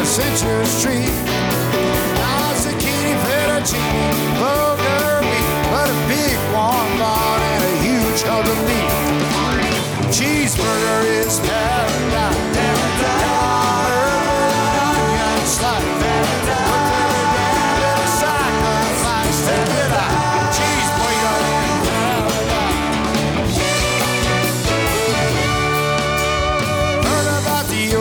a Century Street. Now zucchini, fettuccine, vulgar meat, but a big warm bar and a huge hug of meat.